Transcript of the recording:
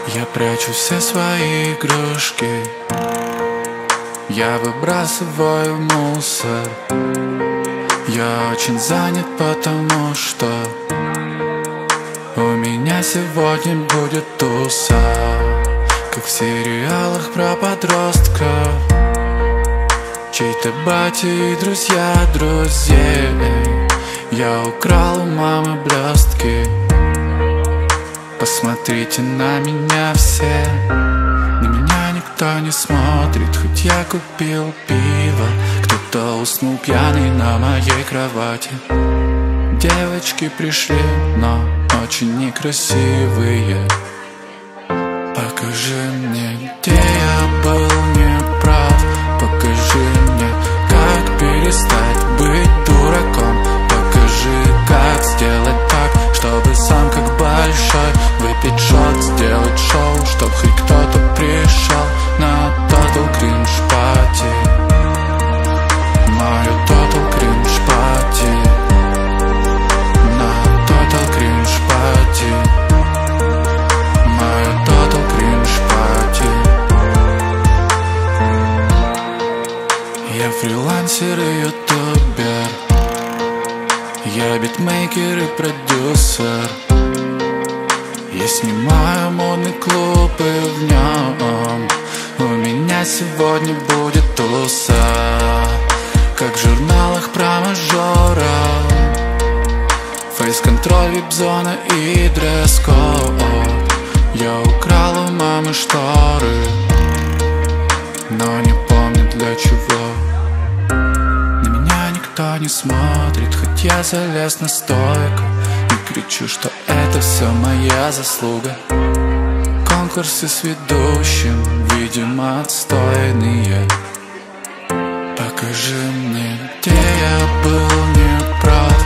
Я прячу все свои игрушки, я выбрасываю в мусор. Я очень занят, потому что у меня сегодня будет туса, как в сериалах про подростков. Чей-то батя и друзья друзей. Я украл у мамы блестки. Посмотрите на меня все. На меня никто не смотрит, хоть я купил пиво. Кто-то уснул пьяный на моей кровати. Девочки пришли, но очень некрасивые. Покажи мне, где я был неправ. Покажи мне, как перестать быть дураком. Покажи, как сделать так, чтобы сам как большой выпить шот, сделать шоу, чтоб хоть кто-то пришел на Total Cringe Party. Мою Total Cringe Party. На Total Cringe Party. Мою Total Cringe Party. Я фрилансер и ютубер. Я битмейкер и продюсер. Я снимаю модный клуб и в нем у меня сегодня будет туса, как в журналах про мажоров. Фейс-контроль, вип-зона и дресс-код. Я украл у мамы шторы, но не помню для чего. На меня никто не смотрит, хоть я залез на стойку и кричу, что это все моя заслуга. Конкурсы с ведущим, видимо, отстойные. Покажи мне, где я был неправ.